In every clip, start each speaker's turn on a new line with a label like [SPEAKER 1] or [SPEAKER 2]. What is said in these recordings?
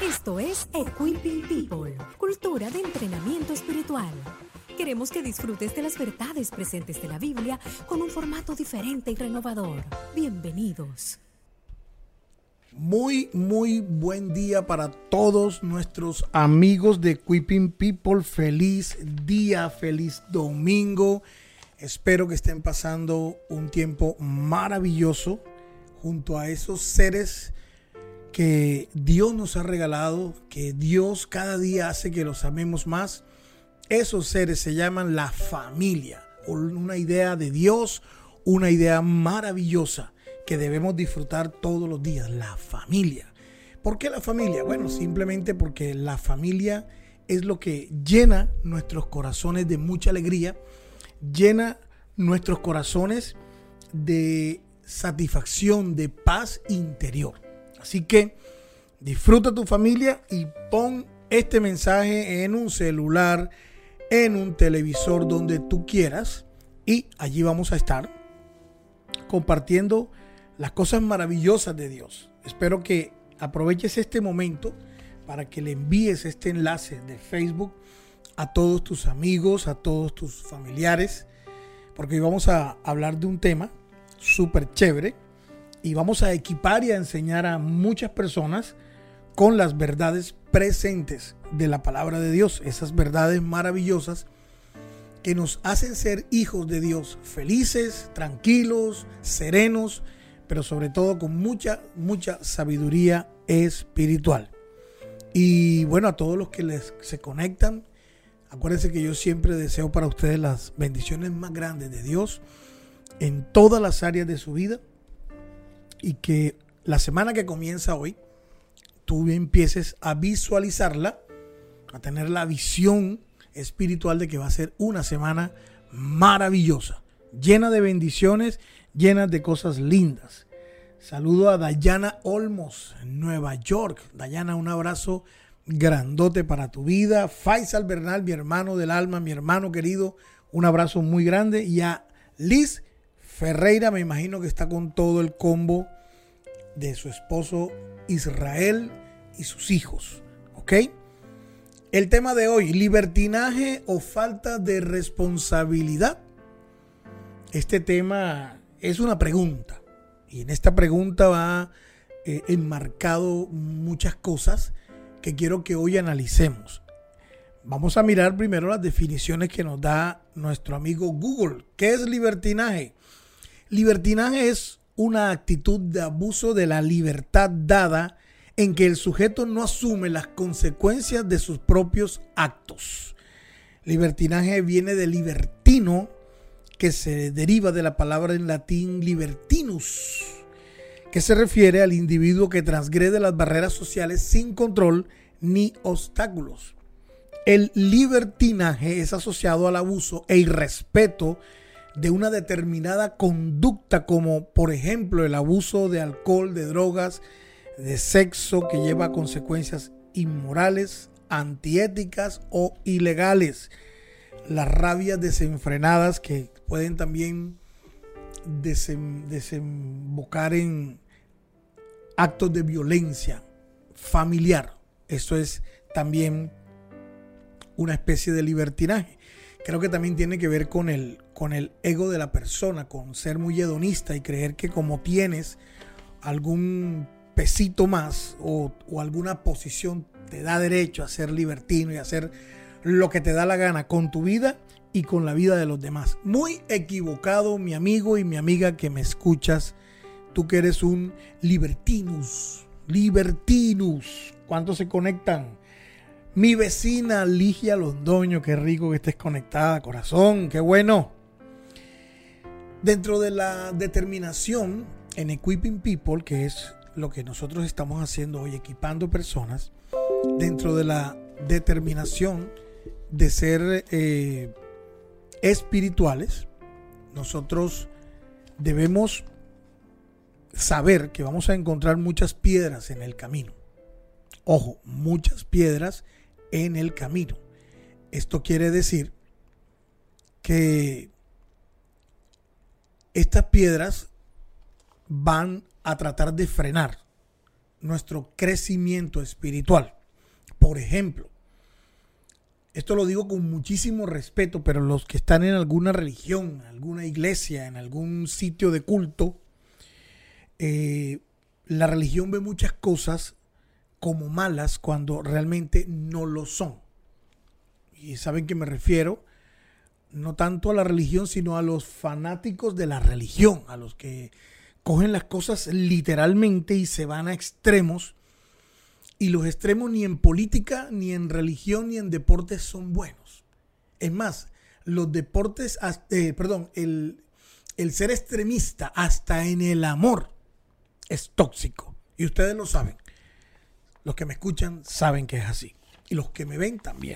[SPEAKER 1] Esto es Equipping People, cultura de entrenamiento espiritual. Queremos que disfrutes de las verdades presentes de la Biblia con un formato diferente y renovador. Bienvenidos.
[SPEAKER 2] Muy buen día para todos nuestros amigos de Equipping People. Feliz día, feliz domingo. Espero que estén pasando un tiempo maravilloso junto a esos seres que Dios nos ha regalado, que Dios cada día hace que los amemos más. Esos seres se llaman la familia, una idea de Dios, una idea maravillosa que debemos disfrutar todos los días, la familia. ¿Por qué la familia? Bueno, simplemente porque la familia es lo que llena nuestros corazones de mucha alegría, llena nuestros corazones de satisfacción, de paz interior. Así que disfruta tu familia y pon este mensaje en un celular, en un televisor, donde tú quieras, y allí vamos a estar compartiendo las cosas maravillosas de Dios. Espero que aproveches este momento para que le envíes este enlace de Facebook a todos tus amigos, a todos tus familiares, porque hoy vamos a hablar de un tema súper chévere y vamos a equipar y a enseñar a muchas personas con las verdades presentes de la palabra de Dios, esas verdades maravillosas que nos hacen ser hijos de Dios, felices, tranquilos, serenos, pero sobre todo con mucha sabiduría espiritual. Y bueno, a todos los que se conectan, acuérdense que yo siempre deseo para ustedes las bendiciones más grandes de Dios en todas las áreas de su vida, y que la semana que comienza hoy tú empieces a visualizarla, a tener la visión espiritual de que va a ser una semana maravillosa, llena de bendiciones, llena de cosas lindas. Saludo a Dayana Olmos en Nueva York. Dayana, un abrazo grandote para tu vida. Faisal Bernal, mi hermano del alma, mi hermano querido, un abrazo muy grande. Y a Liz Ferreira, me imagino que está con todo el combo de su esposo Israel y sus hijos, ¿ok? El tema de hoy, libertinaje o falta de responsabilidad. Este tema es una pregunta, y en esta pregunta va enmarcado muchas cosas que quiero que hoy analicemos. Vamos a mirar primero las definiciones que nos da nuestro amigo Google. ¿Qué es libertinaje? Libertinaje es una actitud de abuso de la libertad dada en que el sujeto no asume las consecuencias de sus propios actos. Libertinaje viene de libertino, que se deriva de la palabra en latín libertinus, que se refiere al individuo que transgrede las barreras sociales sin control ni obstáculos. El libertinaje es asociado al abuso e irrespeto de una determinada conducta, como por ejemplo el abuso de alcohol, de drogas, de sexo, que lleva a consecuencias inmorales, antiéticas o ilegales. Las rabias desenfrenadas que pueden también desembocar en actos de violencia familiar. Eso es también una especie de libertinaje. Creo que también tiene que ver con el ego de la persona, con ser muy hedonista y creer que como tienes algún pesito más o alguna posición te da derecho a ser libertino y a hacer lo que te da la gana con tu vida y con la vida de los demás. Muy equivocado, mi amigo y mi amiga que me escuchas, tú que eres un libertinus. ¿Cuántos se conectan? Mi vecina Ligia Londoño, qué rico que estés conectada, corazón, qué bueno. Dentro de la determinación en Equipping People, que es lo que nosotros estamos haciendo hoy, equipando personas, dentro de la determinación de ser espirituales, nosotros debemos saber que vamos a encontrar muchas piedras en el camino. Ojo, muchas piedras en el camino. Esto quiere decir que estas piedras van a tratar de frenar nuestro crecimiento espiritual. Por ejemplo, esto lo digo con muchísimo respeto, pero los que están en alguna religión, alguna iglesia, en algún sitio de culto, la religión ve muchas cosas como malas cuando realmente no lo son. Y saben que me refiero no tanto a la religión, sino a los fanáticos de la religión, a los que cogen las cosas literalmente y se van a extremos. Y los extremos ni en política, ni en religión, ni en deportes son buenos. Es más, los deportes, el ser extremista hasta en el amor es tóxico. Y ustedes lo saben. Los que me escuchan saben que es así. Y los que me ven también.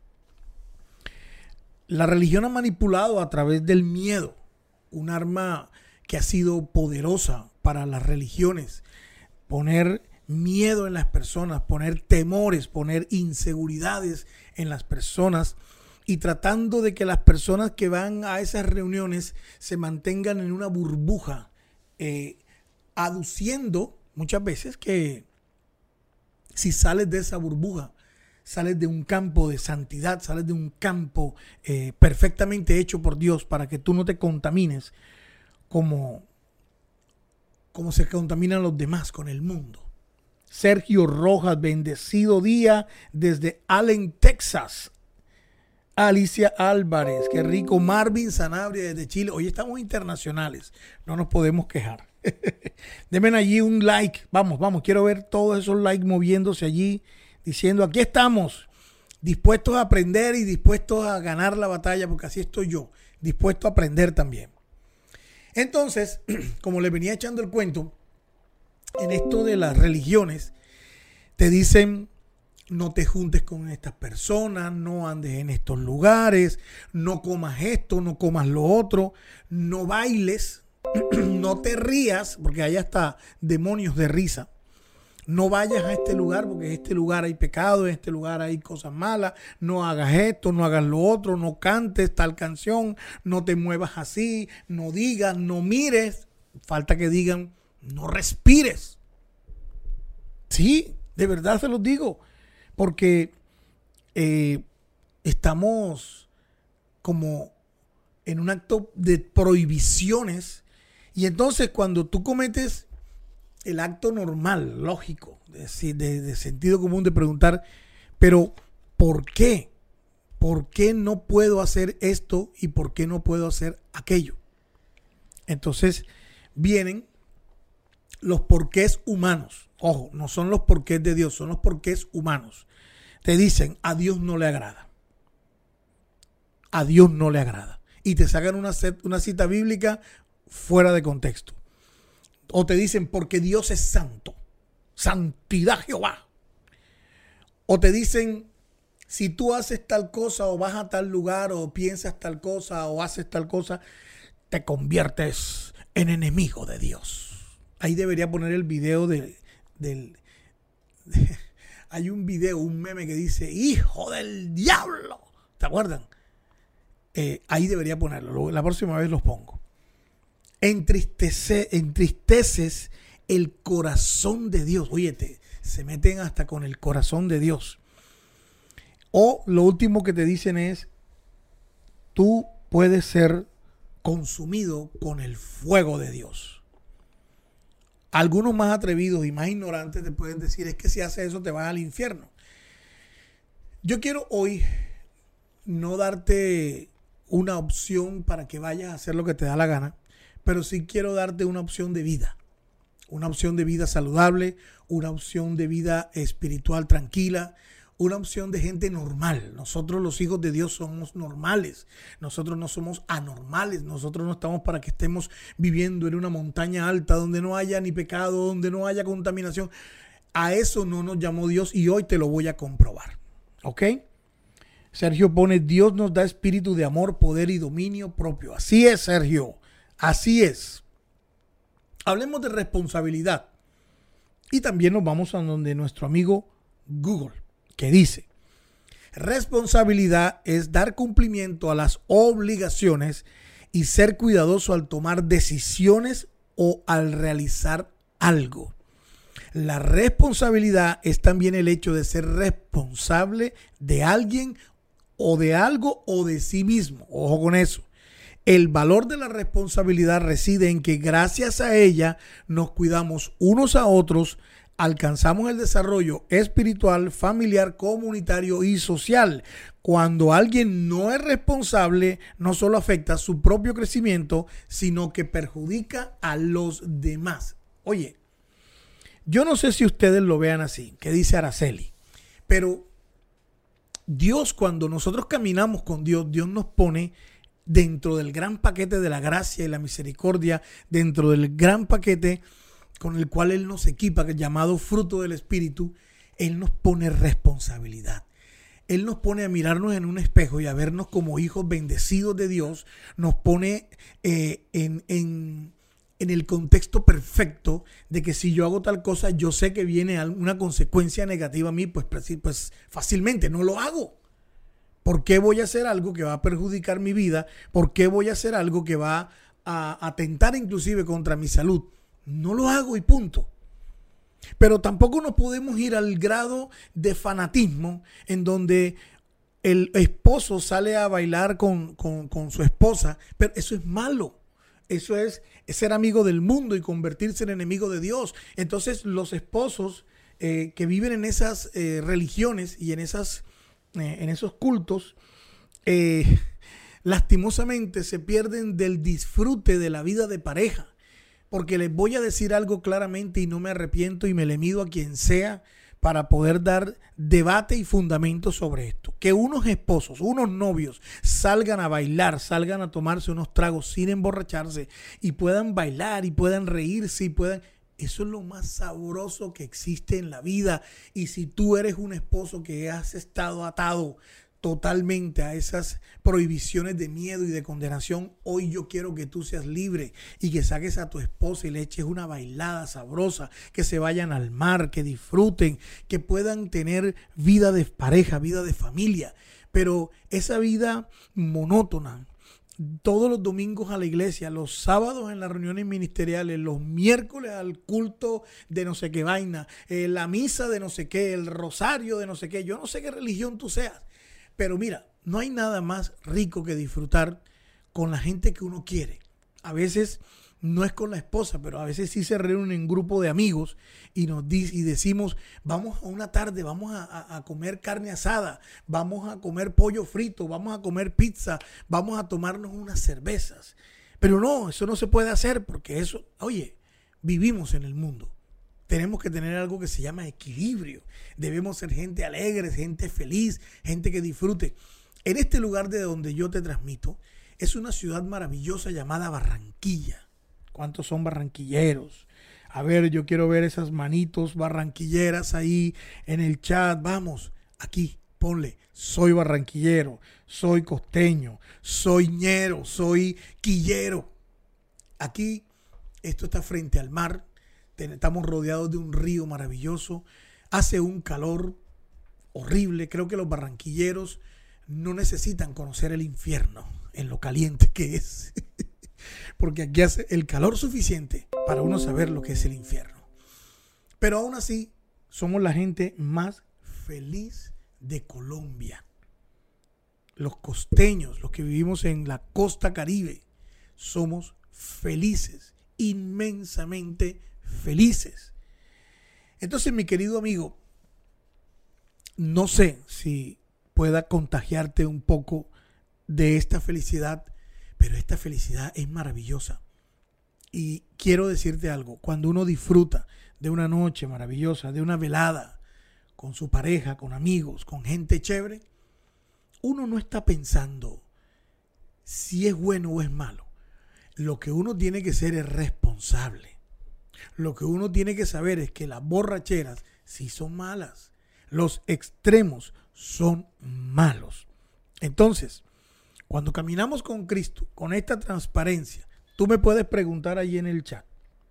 [SPEAKER 2] La religión ha manipulado a través del miedo, un arma que ha sido poderosa para las religiones. Poner miedo en las personas, poner temores, poner inseguridades en las personas y tratando de que las personas que van a esas reuniones se mantengan en una burbuja, aduciendo muchas veces que si sales de esa burbuja, sales de un campo de santidad, sales de un campo perfectamente hecho por Dios para que tú no te contamines como se contaminan los demás con el mundo. Sergio Rojas, bendecido día desde Allen, Texas. Alicia Álvarez, qué rico. Marvin Sanabria desde Chile. Hoy estamos internacionales, no nos podemos quejar. Denme allí un like. Vamos, quiero ver todos esos likes moviéndose allí, diciendo aquí estamos, dispuestos a aprender y dispuestos a ganar la batalla, porque así estoy yo, dispuesto a aprender también. Entonces, como les venía echando el cuento, en esto de las religiones, te dicen no te juntes con estas personas, no andes en estos lugares, no comas esto, no comas lo otro, no bailes, no te rías, porque hay hasta demonios de risa. No vayas a este lugar porque en este lugar hay pecado, en este lugar hay cosas malas, no hagas esto, no hagas lo otro, no cantes tal canción, no te muevas así, no digas, no mires, falta que digan, no respires. Sí, de verdad se los digo, porque estamos como en un acto de prohibiciones y entonces cuando tú cometes el acto normal, lógico, de sentido común de preguntar, pero ¿por qué? ¿Por qué no puedo hacer esto y por qué no puedo hacer aquello? Entonces vienen los porqués humanos. Ojo, no son los porqués de Dios, son los porqués humanos. Te dicen, a Dios no le agrada. A Dios no le agrada. Y te sacan una cita bíblica fuera de contexto. O te dicen, porque Dios es santo. Santidad Jehová. O te dicen, si tú haces tal cosa o vas a tal lugar o piensas tal cosa o haces tal cosa, te conviertes en enemigo de Dios. Ahí debería poner el video hay un video, un meme que dice, hijo del diablo. ¿Te acuerdan? Ahí debería ponerlo. La próxima vez los pongo. Entristeces el corazón de Dios. Óyete, se meten hasta con el corazón de Dios. O lo último que te dicen es, tú puedes ser consumido con el fuego de Dios. Algunos más atrevidos y más ignorantes te pueden decir, es que si haces eso te vas al infierno. Yo quiero hoy no darte una opción para que vayas a hacer lo que te da la gana, pero sí quiero darte una opción de vida. Una opción de vida saludable, una opción de vida espiritual tranquila, una opción de gente normal. Nosotros los hijos de Dios somos normales. Nosotros no somos anormales. Nosotros no estamos para que estemos viviendo en una montaña alta donde no haya ni pecado, donde no haya contaminación. A eso no nos llamó Dios y hoy te lo voy a comprobar. ¿Ok? Sergio pone, Dios nos da espíritu de amor, poder y dominio propio. Así es, Sergio. Así es. Hablemos de responsabilidad. Y también nos vamos a donde nuestro amigo Google, que dice, responsabilidad es dar cumplimiento a las obligaciones y ser cuidadoso al tomar decisiones o al realizar algo. La responsabilidad es también el hecho de ser responsable de alguien o de algo o de sí mismo. Ojo con eso. El valor de la responsabilidad reside en que gracias a ella nos cuidamos unos a otros, alcanzamos el desarrollo espiritual, familiar, comunitario y social. Cuando alguien no es responsable, no solo afecta su propio crecimiento, sino que perjudica a los demás. Oye, yo no sé si ustedes lo vean así, que dice Araceli, pero Dios, cuando nosotros caminamos con Dios, Dios nos pone dentro del gran paquete de la gracia y la misericordia, dentro del gran paquete con el cual Él nos equipa, llamado fruto del Espíritu. Él nos pone responsabilidad. Él nos pone a mirarnos en un espejo y a vernos como hijos bendecidos de Dios. Nos pone en el contexto perfecto de que si yo hago tal cosa, yo sé que viene una consecuencia negativa a mí, pues fácilmente no lo hago. ¿Por qué voy a hacer algo que va a perjudicar mi vida? ¿Por qué voy a hacer algo que va a atentar inclusive contra mi salud? No lo hago y punto. Pero tampoco nos podemos ir al grado de fanatismo en donde el esposo sale a bailar con su esposa, pero eso es malo. Eso es ser amigo del mundo y convertirse en enemigo de Dios. Entonces los esposos que viven en esas religiones y en esos cultos, lastimosamente se pierden del disfrute de la vida de pareja. Porque les voy a decir algo claramente y no me arrepiento y me le mido a quien sea para poder dar debate y fundamento sobre esto. Que unos esposos, unos novios salgan a bailar, salgan a tomarse unos tragos sin emborracharse y puedan bailar y puedan reírse y puedan... Eso es lo más sabroso que existe en la vida. Y si tú eres un esposo que has estado atado totalmente a esas prohibiciones de miedo y de condenación, hoy yo quiero que tú seas libre y que saques a tu esposa y le eches una bailada sabrosa, que se vayan al mar, que disfruten, que puedan tener vida de pareja, vida de familia. Pero esa vida monótona, todos los domingos a la iglesia, los sábados en las reuniones ministeriales, los miércoles al culto de no sé qué vaina, la misa de no sé qué, el rosario de no sé qué, yo no sé qué religión tú seas. Pero mira, no hay nada más rico que disfrutar con la gente que uno quiere. A veces no es con la esposa, pero a veces sí se reúnen un grupo de amigos y decimos, vamos a una tarde, vamos a comer carne asada, vamos a comer pollo frito, vamos a comer pizza, vamos a tomarnos unas cervezas. Pero no, eso no se puede hacer porque eso, oye, vivimos en el mundo. Tenemos que tener algo que se llama equilibrio. Debemos ser gente alegre, gente feliz, gente que disfrute. En este lugar de donde yo te transmito, es una ciudad maravillosa llamada Barranquilla. ¿Cuántos son barranquilleros? A ver, yo quiero ver esas manitos barranquilleras ahí en el chat. Vamos, aquí, ponle, soy barranquillero, soy costeño, soy ñero, soy quillero. Aquí, esto está frente al mar. Estamos rodeados de un río maravilloso. Hace un calor horrible. Creo que los barranquilleros no necesitan conocer el infierno en lo caliente que es. Porque aquí hace el calor suficiente para uno saber lo que es el infierno. Pero aún así, somos la gente más feliz de Colombia. Los costeños, los que vivimos en la costa Caribe, somos felices, inmensamente felices. Entonces, mi querido amigo, no sé si pueda contagiarte un poco de esta felicidad, pero esta felicidad es maravillosa. Y quiero decirte algo, cuando uno disfruta de una noche maravillosa, de una velada con su pareja, con amigos, con gente chévere, uno no está pensando si es bueno o es malo. Lo que uno tiene que ser es responsable. Lo que uno tiene que saber es que las borracheras sí son malas. Los extremos son malos. Entonces, cuando caminamos con Cristo, con esta transparencia, tú me puedes preguntar ahí en el chat,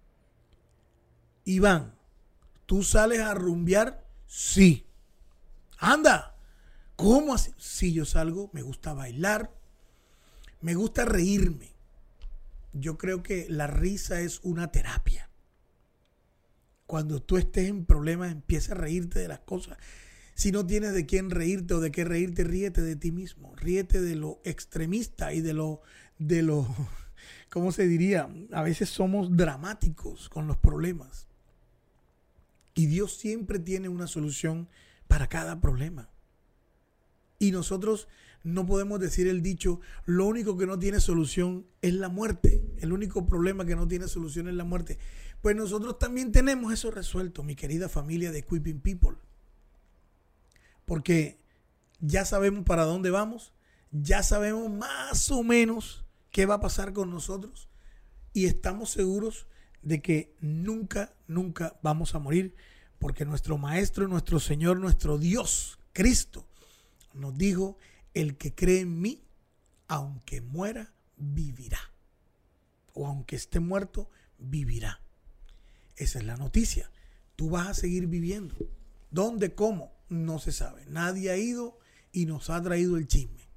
[SPEAKER 2] Iván, ¿tú sales a rumbear? Sí. Anda, ¿cómo así? Sí, yo salgo, me gusta bailar, me gusta reírme. Yo creo que la risa es una terapia. Cuando tú estés en problemas, empieza a reírte de las cosas. Si no tienes de quién reírte o de qué reírte, ríete de ti mismo. Ríete de lo extremista y de lo, ¿cómo se diría? A veces somos dramáticos con los problemas. Y Dios siempre tiene una solución para cada problema. Y nosotros no podemos decir el dicho, lo único que no tiene solución es la muerte. El único problema que no tiene solución es la muerte. Pues nosotros también tenemos eso resuelto, mi querida familia de Equipping People. Porque ya sabemos para dónde vamos, ya sabemos más o menos qué va a pasar con nosotros y estamos seguros de que nunca vamos a morir, porque nuestro Maestro, nuestro Señor, nuestro Dios, Cristo, nos dijo, el que cree en mí, aunque muera, vivirá. O aunque esté muerto, vivirá. Esa es la noticia. Tú vas a seguir viviendo. ¿Dónde? ¿Cómo? No se sabe. Nadie ha ido y nos ha traído el chisme.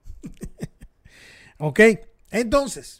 [SPEAKER 2] Ok. Entonces,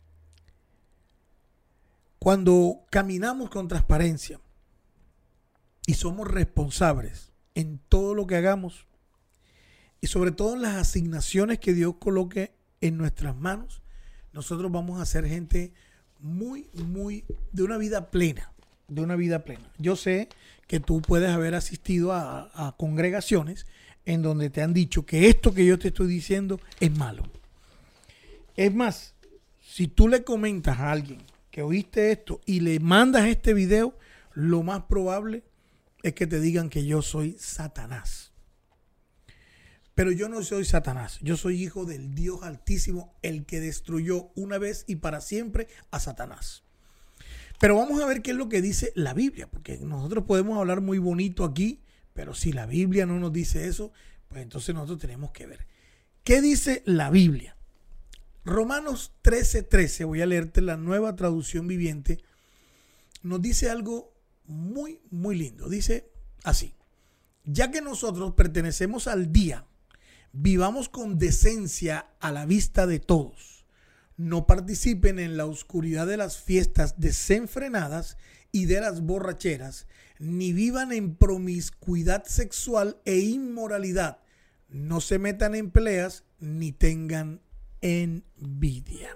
[SPEAKER 2] cuando caminamos con transparencia y somos responsables en todo lo que hagamos, y sobre todo en las asignaciones que Dios coloque en nuestras manos, nosotros vamos a ser gente muy de una vida plena. De una vida plena. Yo sé que tú puedes haber asistido a congregaciones en donde te han dicho que esto que yo te estoy diciendo es malo. Es más, si tú le comentas a alguien que oíste esto y le mandas este video, lo más probable es que te digan que yo soy Satanás. Pero yo no soy Satanás, yo soy hijo del Dios Altísimo, el que destruyó una vez y para siempre a Satanás. Pero vamos a ver qué es lo que dice la Biblia, porque nosotros podemos hablar muy bonito aquí, pero si la Biblia no nos dice eso, pues entonces nosotros tenemos que ver. ¿Qué dice la Biblia? Romanos 13:13, voy a leerte la Nueva Traducción Viviente, nos dice algo muy lindo. Dice así: ya que nosotros pertenecemos al día, vivamos con decencia a la vista de todos. No participen en la oscuridad de las fiestas desenfrenadas y de las borracheras, ni vivan en promiscuidad sexual e inmoralidad. No se metan en peleas, ni tengan envidia.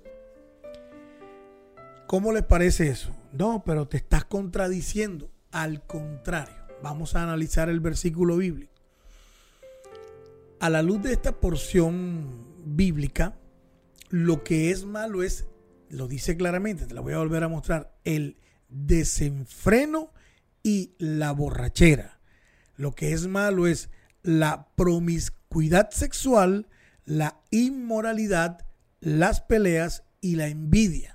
[SPEAKER 2] ¿Cómo les parece eso? No, pero te estás contradiciendo. Al contrario, vamos a analizar el versículo bíblico. A la luz de esta porción bíblica, lo que es malo es, lo dice claramente, te la voy a volver a mostrar, el desenfreno y la borrachera. Lo que es malo es la promiscuidad sexual, la inmoralidad, las peleas y la envidia.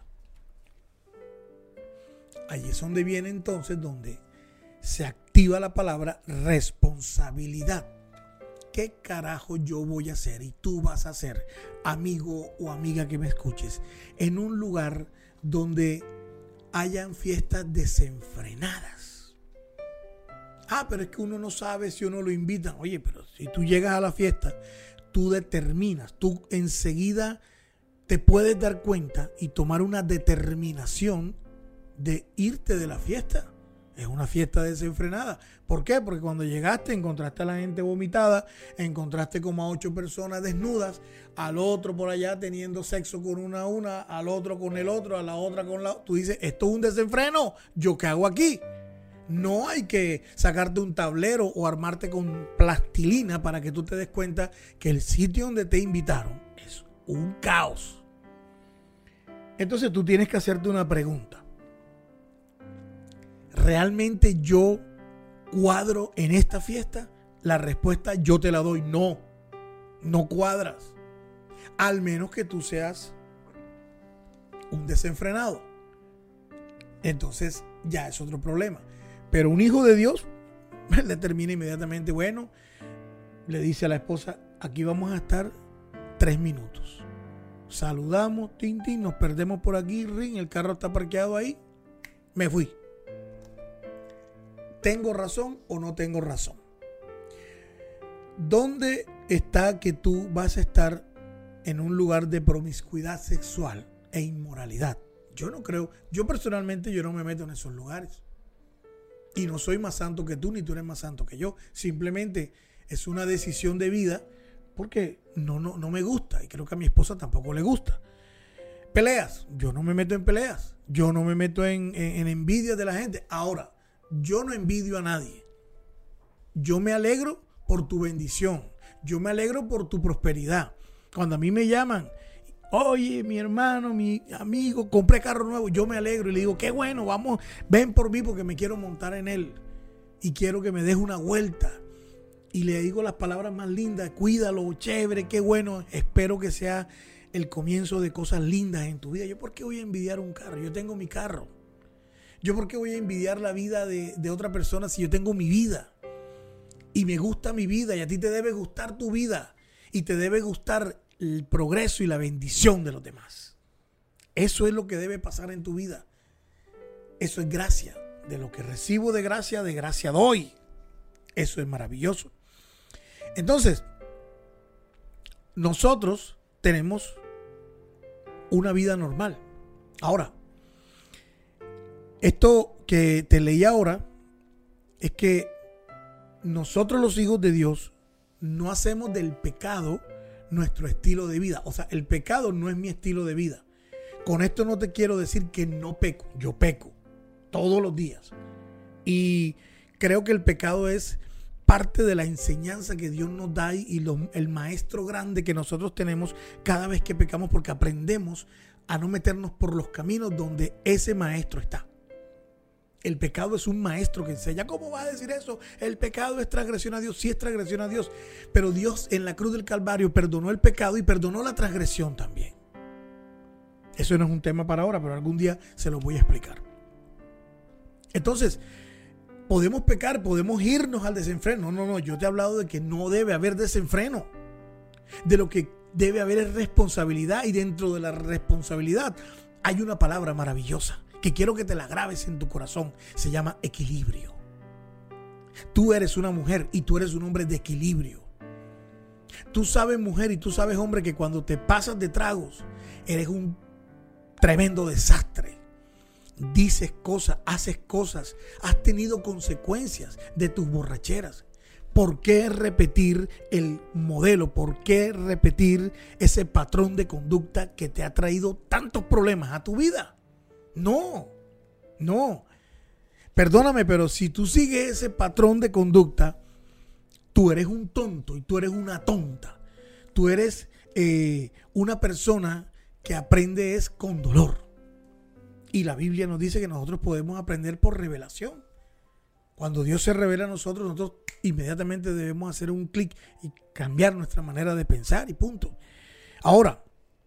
[SPEAKER 2] Allí es donde viene entonces, donde se activa la palabra responsabilidad. ¿Qué carajo yo voy a hacer y tú vas a hacer, amigo o amiga que me escuches, en un lugar donde hayan fiestas desenfrenadas? Pero es que uno no sabe si uno lo invita. Oye, pero si tú llegas a la fiesta, tú determinas, tú enseguida te puedes dar cuenta y tomar una determinación de irte de la fiesta. Es una fiesta desenfrenada. ¿Por qué? Porque cuando llegaste encontraste a la gente vomitada, encontraste como a 8 personas desnudas, al otro por allá teniendo sexo con una, al otro con el otro, a la otra con la otra. Tú dices, esto es un desenfreno, ¿yo qué hago aquí? No hay que sacarte un tablero o armarte con plastilina para que tú te des cuenta que el sitio donde te invitaron es un caos. Entonces tú tienes que hacerte una pregunta. ¿Realmente yo cuadro en esta fiesta? La respuesta yo te la doy: no, no cuadras. Al menos que tú seas un desenfrenado. Entonces ya es otro problema. Pero un hijo de Dios determina inmediatamente, bueno, le dice a la esposa, aquí vamos a estar 3 minutos. Saludamos, tin, nos perdemos por aquí, ring, el carro está parqueado ahí, me fui. ¿Tengo razón o no tengo razón? ¿Dónde está que tú vas a estar en un lugar de promiscuidad sexual e inmoralidad? Yo no creo, yo personalmente yo no me meto en esos lugares. Y no soy más santo que tú, ni tú eres más santo que yo. Simplemente es una decisión de vida porque no me gusta. Y creo que a mi esposa tampoco le gusta. Peleas. Yo no me meto en peleas. Yo no me meto en envidias de la gente. Ahora, yo no envidio a nadie. Yo me alegro por tu bendición. Yo me alegro por tu prosperidad. Cuando a mí me llaman, oye, mi hermano, mi amigo, compré carro nuevo, yo me alegro y le digo, qué bueno, vamos, ven por mí porque me quiero montar en él y quiero que me des una vuelta. Y le digo las palabras más lindas, cuídalo, chévere, qué bueno, espero que sea el comienzo de cosas lindas en tu vida. ¿Yo por qué voy a envidiar un carro? Yo tengo mi carro. ¿Yo por qué voy a envidiar la vida de otra persona si yo tengo mi vida? Y me gusta mi vida y a ti te debe gustar tu vida y te debe gustar el progreso y la bendición de los demás. Eso es lo que debe pasar en tu vida. Eso es gracia. De lo que recibo de gracia doy. Eso es maravilloso. Entonces, nosotros tenemos una vida normal. Ahora, esto que te leí ahora es que nosotros los hijos de Dios no hacemos del pecado nuestro estilo de vida. O sea, el pecado no es mi estilo de vida. Con esto no te quiero decir que no peco. Yo peco todos los días. Y creo que el pecado es parte de la enseñanza que Dios nos da y el maestro grande que nosotros tenemos cada vez que pecamos, porque aprendemos a no meternos por los caminos donde ese maestro está. El pecado es un maestro que enseña. ¿Cómo va a decir eso? El pecado es transgresión a Dios. Sí es transgresión a Dios. Pero Dios en la cruz del Calvario perdonó el pecado y perdonó la transgresión también. Eso no es un tema para ahora, pero algún día se lo voy a explicar. Entonces, podemos pecar, podemos irnos al desenfreno. No, yo te he hablado de que no debe haber desenfreno. De lo que debe haber es responsabilidad, y dentro de la responsabilidad hay una palabra maravillosa que quiero que te la grabes en tu corazón. Se llama equilibrio. Tú eres una mujer y tú eres un hombre de equilibrio. Tú sabes, mujer, y tú sabes, hombre, que cuando te pasas de tragos eres un tremendo desastre. Dices cosas, haces cosas, has tenido consecuencias de tus borracheras. ¿Por qué repetir el modelo? ¿Por qué repetir ese patrón de conducta que te ha traído tantos problemas a tu vida? No. Perdóname, pero si tú sigues ese patrón de conducta, tú eres un tonto y tú eres una tonta. Tú eres una persona que aprende es con dolor. Y la Biblia nos dice que nosotros podemos aprender por revelación. Cuando Dios se revela a nosotros inmediatamente debemos hacer un clic y cambiar nuestra manera de pensar y punto. Ahora,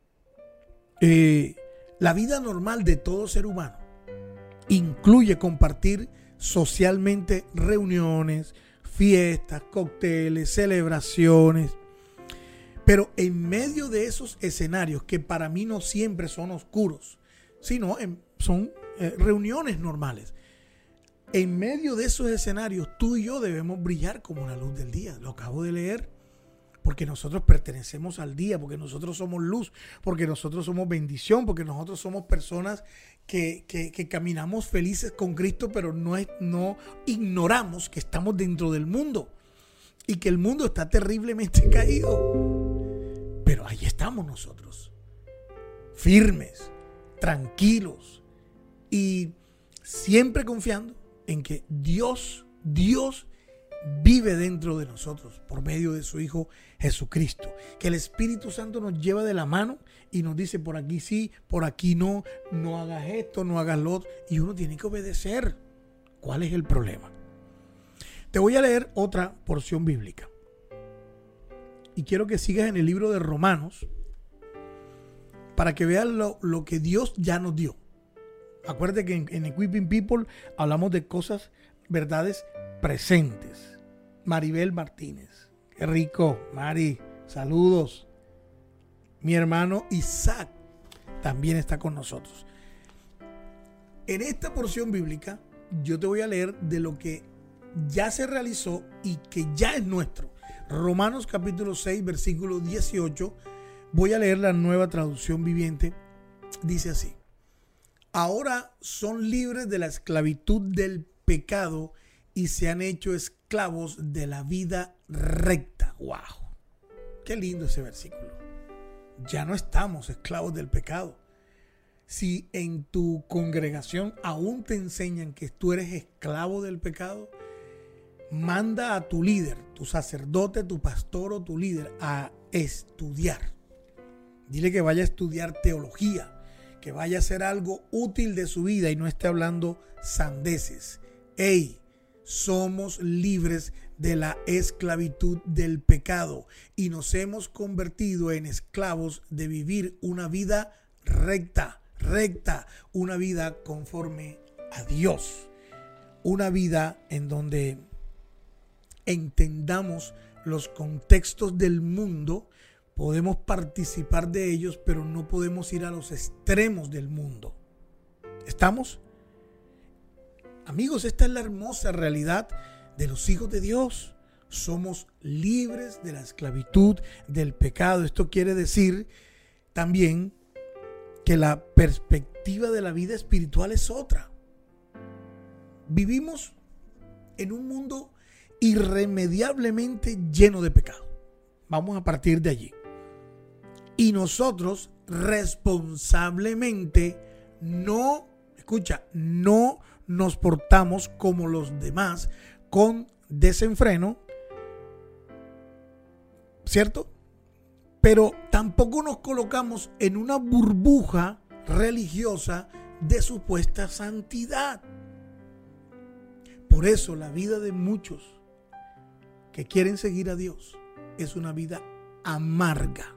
[SPEAKER 2] la vida normal de todo ser humano incluye compartir socialmente reuniones, fiestas, cócteles, celebraciones. Pero en medio de esos escenarios, que para mí no siempre son oscuros, sino son reuniones normales. En medio de esos escenarios, tú y yo debemos brillar como la luz del día. Lo acabo de leer. Porque nosotros pertenecemos al día, porque nosotros somos luz, porque nosotros somos bendición, porque nosotros somos personas que caminamos felices con Cristo, pero no ignoramos que estamos dentro del mundo y que el mundo está terriblemente caído. Pero ahí estamos nosotros, firmes, tranquilos y siempre confiando en que Dios vive dentro de nosotros por medio de su Hijo Jesucristo. Que el Espíritu Santo nos lleva de la mano y nos dice por aquí sí, por aquí no, no hagas esto, no hagas lo otro. Y uno tiene que obedecer. ¿Cuál es el problema? Te voy a leer otra porción bíblica. Y quiero que sigas en el libro de Romanos para que veas lo que Dios ya nos dio. Acuérdate que en Equipping People hablamos de cosas, verdades presentes. Maribel Martínez, qué rico, Mari, saludos. Mi hermano Isaac también está con nosotros. En esta porción bíblica yo te voy a leer de lo que ya se realizó y que ya es nuestro. Romanos capítulo 6, versículo 18. Voy a leer la Nueva Traducción Viviente. Dice así: ahora son libres de la esclavitud del pecado y se han hecho esclavos de la vida recta. ¡Wow! Qué lindo ese versículo. Ya no estamos esclavos del pecado. Si en tu congregación aún te enseñan que tú eres esclavo del pecado, manda a tu líder, tu sacerdote, tu pastor o tu líder a estudiar. Dile que vaya a estudiar teología, que vaya a hacer algo útil de su vida y no esté hablando sandeces. ¡Ey! Somos libres de la esclavitud del pecado y nos hemos convertido en esclavos de vivir una vida recta, una vida conforme a Dios, una vida en donde entendamos los contextos del mundo, podemos participar de ellos, pero no podemos ir a los extremos del mundo. ¿Estamos? Amigos, esta es la hermosa realidad de los hijos de Dios. Somos libres de la esclavitud del pecado. Esto quiere decir también que la perspectiva de la vida espiritual es otra. Vivimos en un mundo irremediablemente lleno de pecado. Vamos a partir de allí. Y nosotros responsablemente no nos portamos como los demás con desenfreno, ¿cierto? Pero tampoco nos colocamos en una burbuja religiosa de supuesta santidad. Por eso la vida de muchos que quieren seguir a Dios es una vida amarga,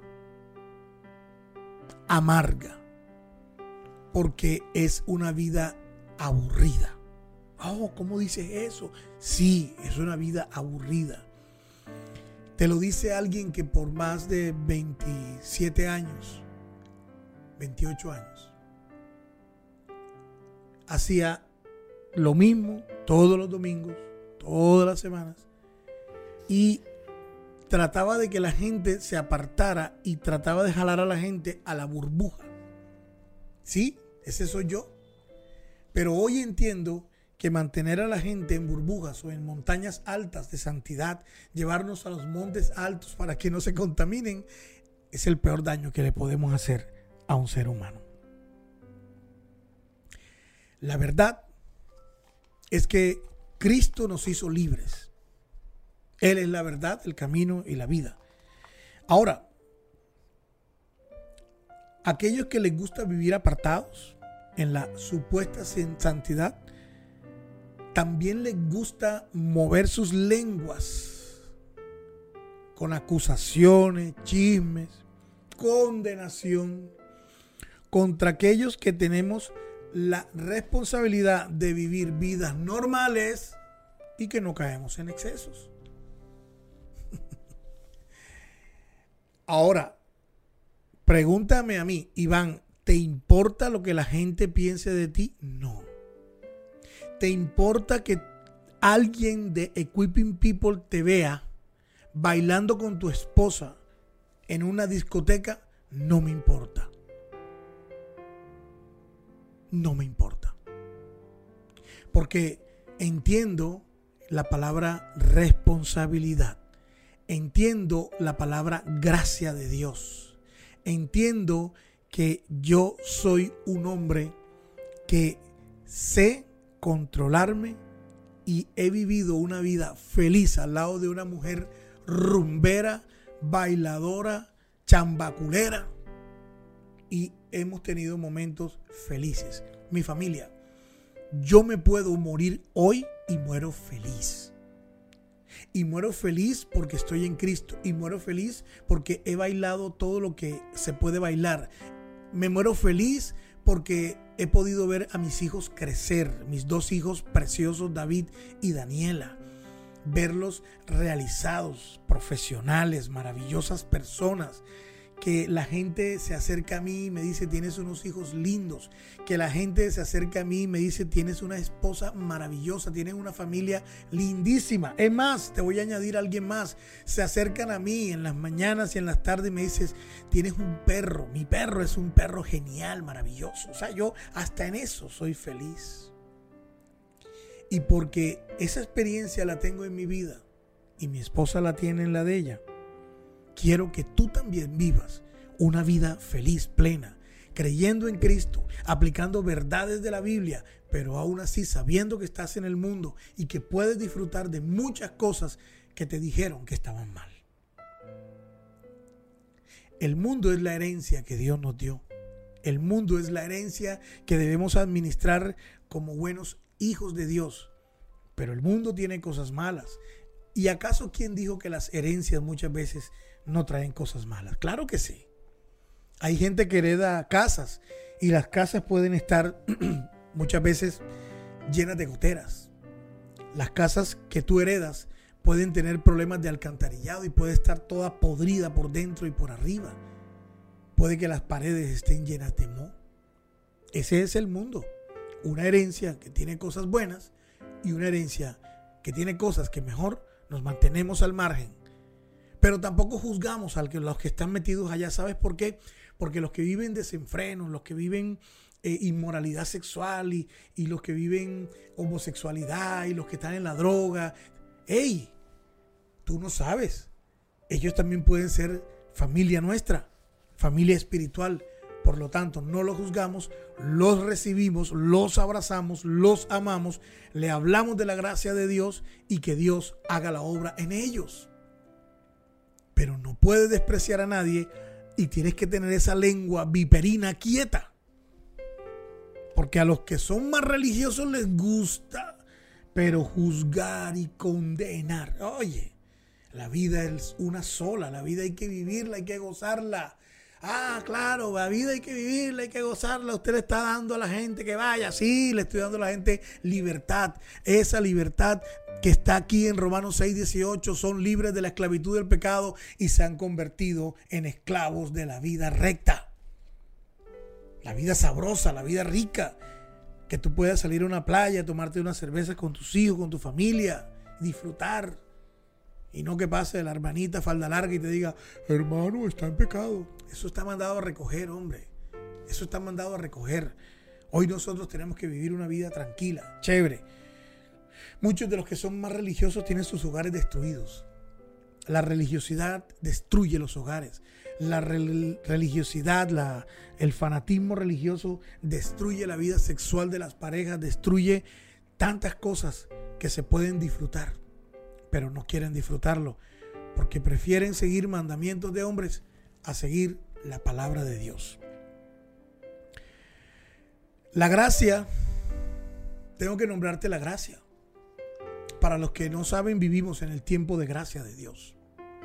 [SPEAKER 2] porque es una vida aburrida. Oh, ¿cómo dices eso? Sí, es una vida aburrida. Te lo dice alguien que por más de 27 años, 28 años, hacía lo mismo todos los domingos, todas las semanas, y trataba de que la gente se apartara y trataba de jalar a la gente a la burbuja. Sí, ese soy yo. Pero hoy entiendo que mantener a la gente en burbujas o en montañas altas de santidad, llevarnos a los montes altos para que no se contaminen, es el peor daño que le podemos hacer a un ser humano. La verdad es que Cristo nos hizo libres. Él es la verdad, el camino y la vida. Ahora, aquellos que les gusta vivir apartados en la supuesta santidad, también les gusta mover sus lenguas con acusaciones, chismes, condenación contra aquellos que tenemos la responsabilidad de vivir vidas normales y que no caemos en excesos. Ahora, pregúntame a mí, Iván, ¿te importa lo que la gente piense de ti? No. ¿Te importa que alguien de Equipping People te vea bailando con tu esposa en una discoteca? No me importa. No me importa. Porque entiendo la palabra responsabilidad. Entiendo la palabra gracia de Dios. Entiendo que yo soy un hombre que sé controlarme y he vivido una vida feliz al lado de una mujer rumbera, bailadora, chambaculera, y hemos tenido momentos felices. Mi familia, yo me puedo morir hoy y muero feliz. Y muero feliz porque estoy en Cristo. Y muero feliz porque he bailado todo lo que se puede bailar. Me muero feliz porque he podido ver a mis hijos crecer. Mis dos hijos preciosos, David y Daniela. Verlos realizados, profesionales, maravillosas personas. Que la gente se acerca a mí y me dice, tienes unos hijos lindos. Que la gente se acerca a mí y me dice, tienes una esposa maravillosa, tienes una familia lindísima. Es más, te voy a añadir a alguien más. Se acercan a mí en las mañanas y en las tardes y me dices, tienes un perro. Mi perro es un perro genial, maravilloso. O sea, yo hasta en eso soy feliz. Y porque esa experiencia la tengo en mi vida y mi esposa la tiene en la de ella, quiero que tú también vivas una vida feliz, plena, creyendo en Cristo, aplicando verdades de la Biblia, pero aún así sabiendo que estás en el mundo y que puedes disfrutar de muchas cosas que te dijeron que estaban mal. El mundo es la herencia que Dios nos dio. El mundo es la herencia que debemos administrar como buenos hijos de Dios. Pero el mundo tiene cosas malas. ¿Y acaso quién dijo que las herencias muchas veces no traen cosas malas? Claro que sí. Hay gente que hereda casas y las casas pueden estar muchas veces llenas de goteras. Las casas que tú heredas pueden tener problemas de alcantarillado y puede estar toda podrida por dentro y por arriba. Puede que las paredes estén llenas de moho. Ese es el mundo. Una herencia que tiene cosas buenas y una herencia que tiene cosas que mejor nos mantenemos al margen. Pero tampoco juzgamos a los que están metidos allá. ¿Sabes por qué? Porque los que viven desenfrenos, los que viven inmoralidad sexual y los que viven homosexualidad y los que están en la droga, ¡hey! Tú no sabes. Ellos también pueden ser familia nuestra, familia espiritual. Por lo tanto, no los juzgamos, los recibimos, los abrazamos, los amamos, le hablamos de la gracia de Dios y que Dios haga la obra en ellos. Pero no puedes despreciar a nadie y tienes que tener esa lengua viperina quieta. Porque a los que son más religiosos les gusta, pero juzgar y condenar. Oye, la vida es una sola, la vida hay que vivirla, hay que gozarla. Ah, claro, la vida hay que vivirla, hay que gozarla. Usted le está dando a la gente que vaya. Sí, le estoy dando a la gente libertad. Esa libertad que está aquí en Romanos 6:18, son libres de la esclavitud del pecado y se han convertido en esclavos de la vida recta. La vida sabrosa, la vida rica. Que tú puedas salir a una playa, tomarte unas cervezas con tus hijos, con tu familia, disfrutar. Y no que pase la hermanita falda larga y te diga, hermano, está en pecado. Eso está mandado a recoger, hombre. Eso está mandado a recoger. Hoy nosotros tenemos que vivir una vida tranquila, chévere. Muchos de los que son más religiosos tienen sus hogares destruidos. La religiosidad destruye los hogares. La religiosidad, el fanatismo religioso destruye la vida sexual de las parejas, destruye tantas cosas que se pueden disfrutar, pero no quieren disfrutarlo porque prefieren seguir mandamientos de hombres a seguir la palabra de Dios. La gracia, tengo que nombrarte la gracia. Para los que no saben, vivimos en el tiempo de gracia de Dios.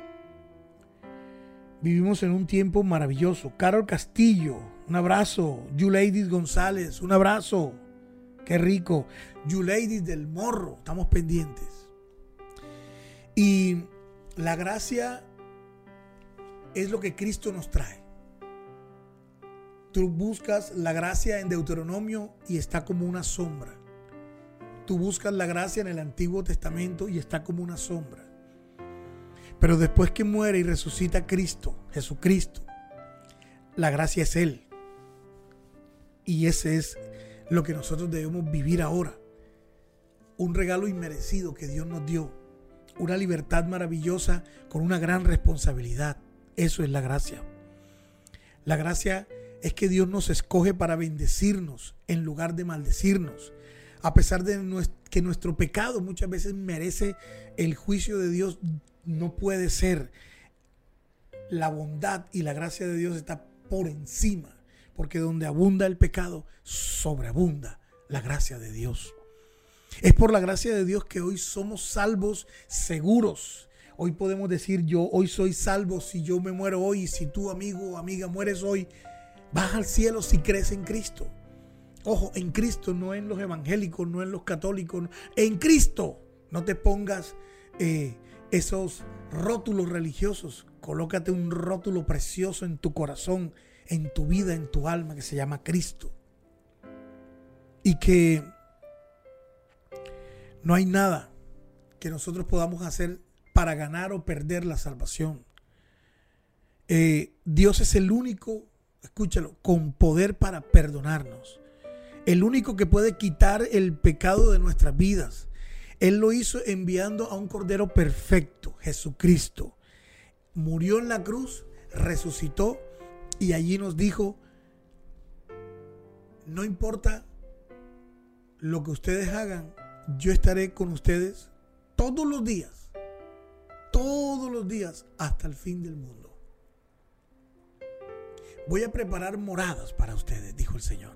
[SPEAKER 2] Vivimos en un tiempo maravilloso. Carol Castillo, un abrazo. Yuleidis González, un abrazo. Qué rico. Yuleidis del Morro, estamos pendientes. Y la gracia es lo que Cristo nos trae. Tú buscas la gracia en Deuteronomio y está como una sombra. Tú buscas la gracia en el Antiguo Testamento y está como una sombra. Pero después que muere y resucita Cristo, Jesucristo, la gracia es Él. Y ese es lo que nosotros debemos vivir ahora. Un regalo inmerecido que Dios nos dio. Una libertad maravillosa con una gran responsabilidad. Eso es la gracia. La gracia es que Dios nos escoge para bendecirnos en lugar de maldecirnos. A pesar de que nuestro pecado muchas veces merece el juicio de Dios, no puede ser. La bondad y la gracia de Dios está por encima, porque donde abunda el pecado, sobreabunda la gracia de Dios. Es por la gracia de Dios que hoy somos salvos seguros. Hoy podemos decir, yo hoy soy salvo si yo me muero hoy, y si tú, amigo o amiga, mueres hoy, vas al cielo si crees en Cristo. Ojo, en Cristo, no en los evangélicos, no en los católicos, no. En Cristo. No te pongas esos rótulos religiosos. Colócate un rótulo precioso en tu corazón, en tu vida, en tu alma, que se llama Cristo. Y que no hay nada que nosotros podamos hacer para ganar o perder la salvación. Dios es el único, escúchalo, con poder para perdonarnos. el único que puede quitar el pecado de nuestras vidas. Él lo hizo enviando a un Cordero perfecto, Jesucristo. Murió en la cruz, resucitó y allí nos dijo: no importa lo que ustedes hagan, yo estaré con ustedes todos los días hasta el fin del mundo. Voy a preparar moradas para ustedes, dijo el Señor.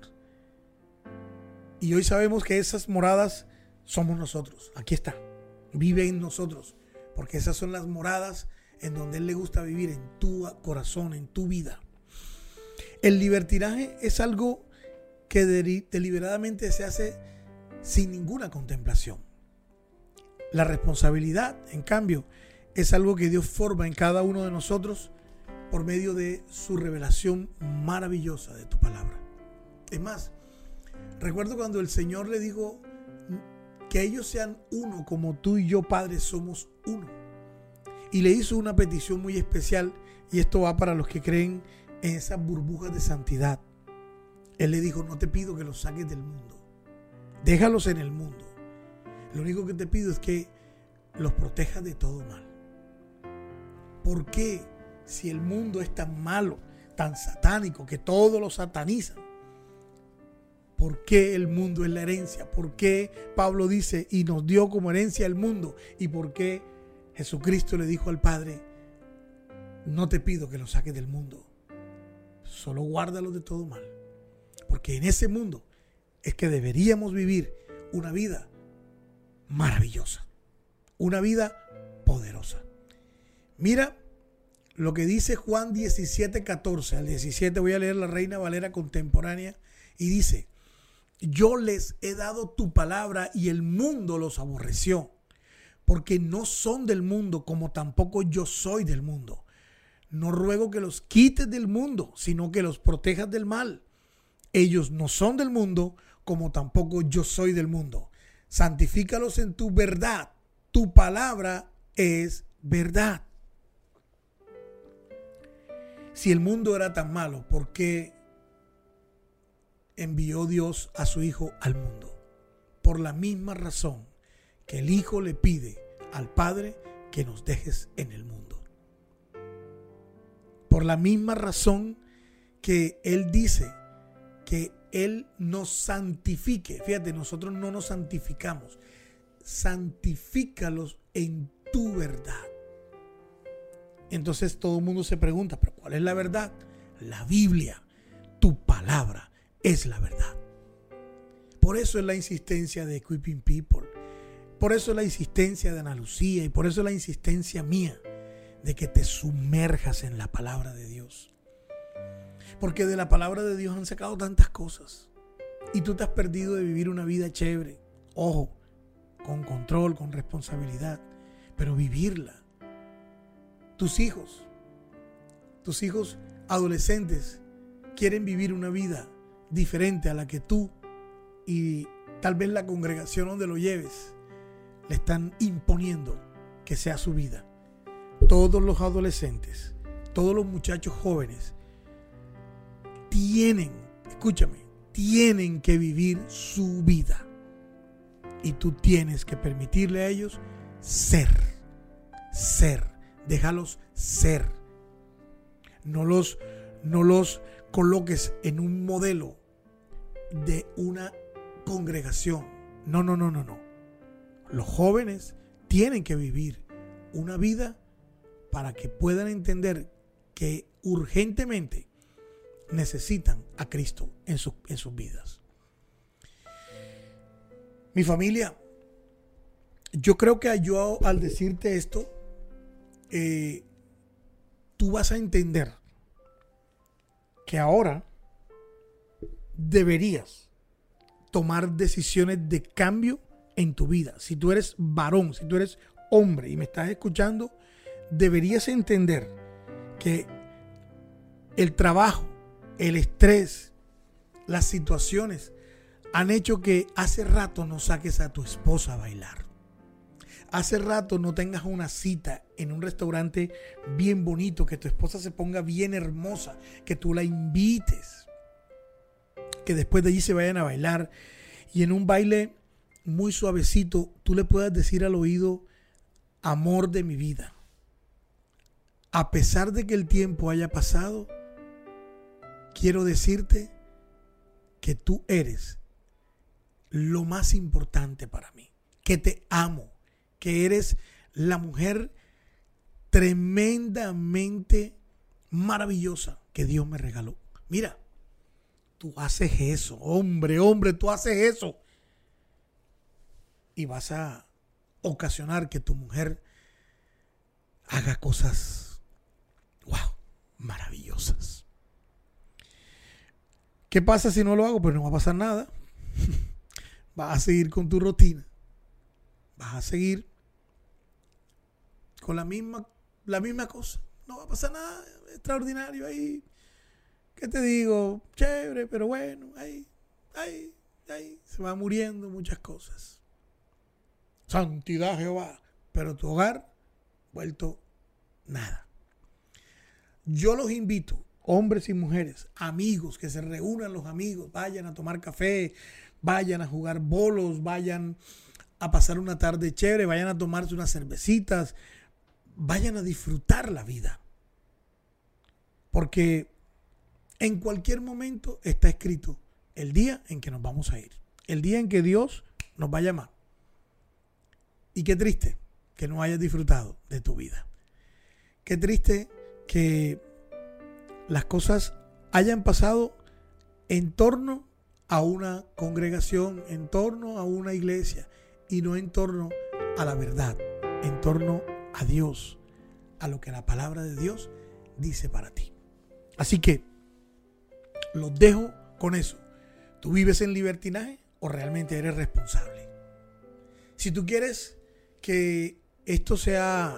[SPEAKER 2] Y hoy sabemos que esas moradas somos nosotros. Aquí está, vive en nosotros, porque esas son las moradas en donde Él le gusta vivir, en tu corazón, en tu vida. El libertinaje es algo que deliberadamente se hace sin ninguna contemplación. La responsabilidad, en cambio, es algo que Dios forma en cada uno de nosotros por medio de su revelación maravillosa de tu palabra. Es más, recuerdo cuando el Señor le dijo que ellos sean uno como tú y yo, Padre, somos uno. Y le hizo una petición muy especial, y esto va para los que creen en esas burbujas de santidad. Él le dijo: no te pido que los saques del mundo, déjalos en el mundo. Lo único que te pido es que los protejas de todo mal. ¿Por qué, si el mundo es tan malo, tan satánico, que todos lo satanizan? ¿Por qué el mundo es la herencia? ¿Por qué Pablo dice: y nos dio como herencia el mundo? ¿Y por qué Jesucristo le dijo al Padre: no te pido que los saques del mundo, solo guárdalos de todo mal? Porque en ese mundo es que deberíamos vivir una vida maravillosa, una vida poderosa. Mira lo que dice Juan 17:14 al 17. Voy a leer la Reina Valera contemporánea y dice: yo les he dado tu palabra y el mundo los aborreció, porque no son del mundo, como tampoco yo soy del mundo. No ruego que los quites del mundo, sino que los protejas del mal. Ellos no son del mundo, como tampoco yo soy del mundo. Santifícalos en tu verdad. Tu palabra es verdad. Si el mundo era tan malo, ¿por qué envió Dios a su Hijo al mundo? Por la misma razón que el Hijo le pide al Padre que nos dejes en el mundo. Por la misma razón que Él dice que Él nos santifique. Fíjate, nosotros no nos santificamos. Santifícalos en tu verdad. Entonces todo el mundo se pregunta: ¿pero cuál es la verdad? La Biblia, tu palabra, es la verdad. Por eso es la insistencia de Equipping People. Por eso es la insistencia de Ana Lucía, y por eso es la insistencia mía de que te sumerjas en la palabra de Dios. Porque de la palabra de Dios han sacado tantas cosas y tú te has perdido de vivir una vida chévere. Ojo, con control, con responsabilidad, pero vivirla. Tus hijos adolescentes quieren vivir una vida diferente a la que tú y tal vez la congregación donde lo lleves le están imponiendo que sea su vida. Todos los adolescentes, todos los muchachos jóvenes tienen que vivir su vida, y tú tienes que permitirle a ellos ser, déjalos ser. No los coloques en un modelo de una congregación. No. Los jóvenes tienen que vivir una vida para que puedan entender que urgentemente necesitan a Cristo en sus vidas. Mi familia, yo creo que yo al decirte esto, tú vas a entender que ahora deberías tomar decisiones de cambio en tu vida. Si tú eres varón, si tú eres hombre y me estás escuchando, deberías entender que el trabajo, el estrés, las situaciones han hecho que hace rato no saques a tu esposa a bailar. Hace rato no tengas una cita en un restaurante bien bonito, que tu esposa se ponga bien hermosa, que tú la invites. que después de allí se vayan a bailar y en un baile muy suavecito tú le puedas decir al oído: amor de mi vida, a pesar de que el tiempo haya pasado, quiero decirte que tú eres lo más importante para mí, que te amo, que eres la mujer tremendamente maravillosa que Dios me regaló. Mira, tú haces eso, hombre, tú haces eso. Y vas a ocasionar que tu mujer haga cosas, wow, maravillosas. ¿Qué pasa si no lo hago? Pues no va a pasar nada. Vas a seguir con tu rutina. Vas a seguir con la misma cosa. No va a pasar nada extraordinario ahí. ¿Qué te digo? Chévere, pero bueno, ahí se va muriendo muchas cosas. Santidad Jehová. Pero tu hogar vuelto nada. Yo los invito, hombres y mujeres, amigos, que se reúnan los amigos, vayan a tomar café, vayan a jugar bolos, vayan a pasar una tarde chévere, vayan a tomarse unas cervecitas, vayan a disfrutar la vida. Porque en cualquier momento está escrito el día en que nos vamos a ir, el día en que Dios nos va a llamar. Y qué triste que no hayas disfrutado de tu vida. Qué triste que las cosas hayan pasado en torno a una congregación, en torno a una iglesia y no en torno a la verdad, en torno a Dios, a lo que la palabra de Dios dice para ti. Así que los dejo con eso. ¿Tú vives en libertinaje o realmente eres responsable? Si tú quieres que esto sea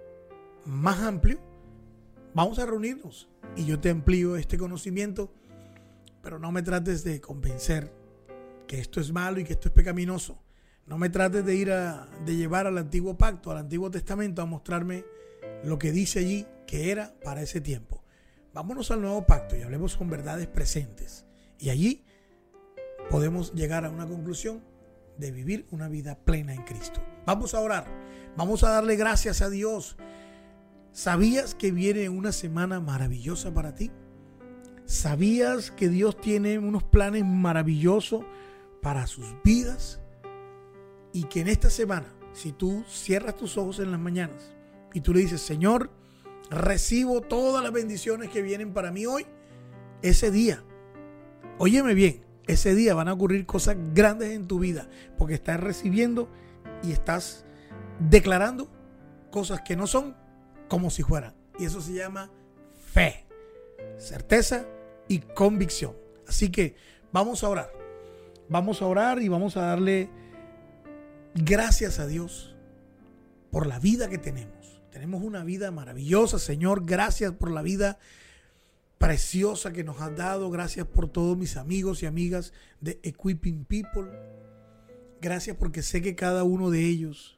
[SPEAKER 2] más amplio, vamos a reunirnos y yo te amplío este conocimiento, pero no me trates de convencer que esto es malo y que esto es pecaminoso. No me trates de de llevar al antiguo pacto, al antiguo testamento, a mostrarme lo que dice allí que era para ese tiempo. Vámonos al nuevo pacto y hablemos con verdades presentes. Y allí podemos llegar a una conclusión de vivir una vida plena en Cristo. Vamos a orar. Vamos a darle gracias a Dios. ¿Sabías que viene una semana maravillosa para ti? ¿Sabías que Dios tiene unos planes maravillosos para sus vidas? Y que en esta semana, si tú cierras tus ojos en las mañanas y tú le dices: Señor, recibo todas las bendiciones que vienen para mí hoy, ese día, óyeme bien, ese día van a ocurrir cosas grandes en tu vida, porque estás recibiendo y estás declarando cosas que no son como si fueran. Y eso se llama fe, certeza y convicción. Así que vamos a orar. Vamos a orar y vamos a darle gracias a Dios por la vida que tenemos. Tenemos una vida maravillosa, Señor. Gracias por la vida preciosa que nos has dado. Gracias por todos mis amigos y amigas de Equipping People. Gracias porque sé que cada uno de ellos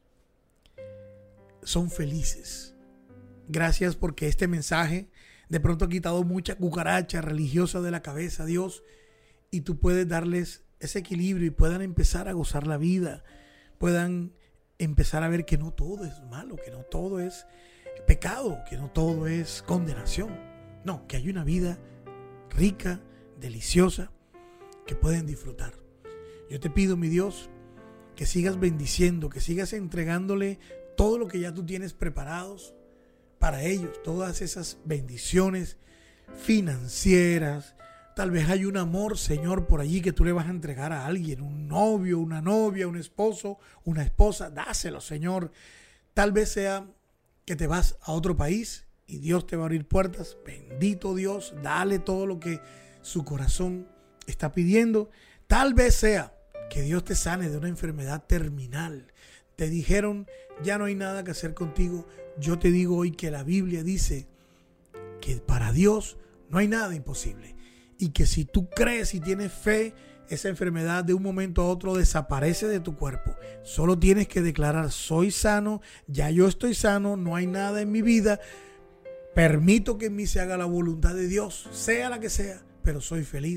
[SPEAKER 2] son felices. Gracias porque este mensaje de pronto ha quitado mucha cucaracha religiosa de la cabeza, Dios, y tú puedes darles ese equilibrio y puedan empezar a gozar la vida, puedan empezar a ver que no todo es malo, que no todo es pecado, que no todo es condenación. No, que hay una vida rica, deliciosa, que pueden disfrutar. Yo te pido, mi Dios, que sigas bendiciendo, que sigas entregándole todo lo que ya tú tienes preparados para ellos, todas esas bendiciones financieras. Tal vez hay un amor, Señor, por allí que tú le vas a entregar a alguien, un novio, una novia, un esposo, una esposa. Dáselo, Señor. Tal vez sea que te vas a otro país y Dios te va a abrir puertas. Bendito Dios, dale todo lo que su corazón está pidiendo. Tal vez sea que Dios te sane de una enfermedad terminal. Te dijeron, ya no hay nada que hacer contigo. Yo te digo hoy que la Biblia dice que para Dios no hay nada imposible. Y que si tú crees y tienes fe, esa enfermedad de un momento a otro desaparece de tu cuerpo. Solo tienes que declarar: soy sano, ya yo estoy sano, no hay nada en mi vida. Permito que en mí se haga la voluntad de Dios, sea la que sea, pero soy feliz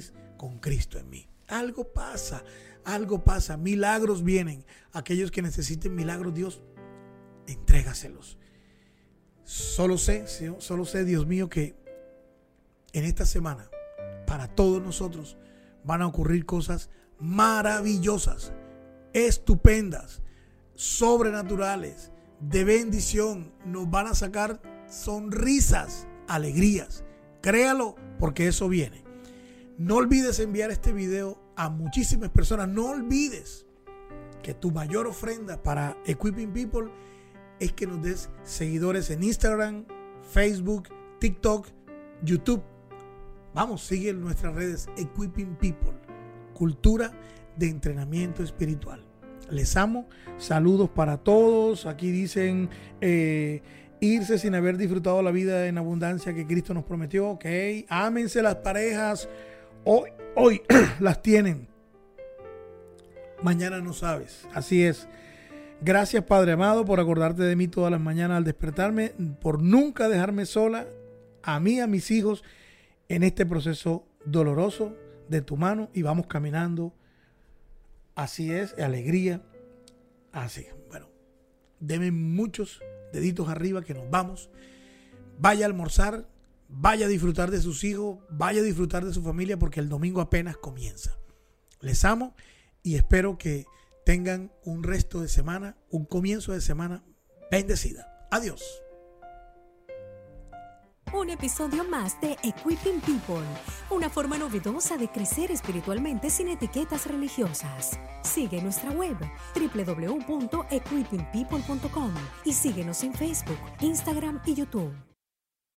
[SPEAKER 2] con Cristo en mí. Algo pasa, milagros vienen. Aquellos que necesiten milagros, Dios, entrégaselos. Solo sé, Dios mío, que en esta semana, para todos nosotros, van a ocurrir cosas maravillosas, estupendas, sobrenaturales, de bendición. Nos van a sacar sonrisas, alegrías. Créalo, porque eso viene. No olvides enviar este video a muchísimas personas. No olvides que tu mayor ofrenda para Equipping People es que nos des seguidores en Instagram, Facebook, TikTok, YouTube. Vamos, sigue en nuestras redes Equipping People, cultura de entrenamiento espiritual. Les amo, saludos para todos. Aquí dicen irse sin haber disfrutado la vida en abundancia que Cristo nos prometió. Ok, ámense las parejas. Hoy las tienen. Mañana no sabes. Así es. Gracias, Padre amado, por acordarte de mí todas las mañanas al despertarme, por nunca dejarme sola, a mí, a mis hijos, en este proceso doloroso de tu mano, y vamos caminando. Así es, alegría. Así. Bueno, deme muchos deditos arriba que nos vamos. Vaya a almorzar, vaya a disfrutar de sus hijos, vaya a disfrutar de su familia, porque el domingo apenas comienza. Les amo y espero que tengan un resto de semana, un comienzo de semana bendecida. Adiós.
[SPEAKER 1] Un episodio más de Equipping People, una forma novedosa de crecer espiritualmente sin etiquetas religiosas. Sigue nuestra web www.equippingpeople.com y síguenos en Facebook, Instagram y YouTube.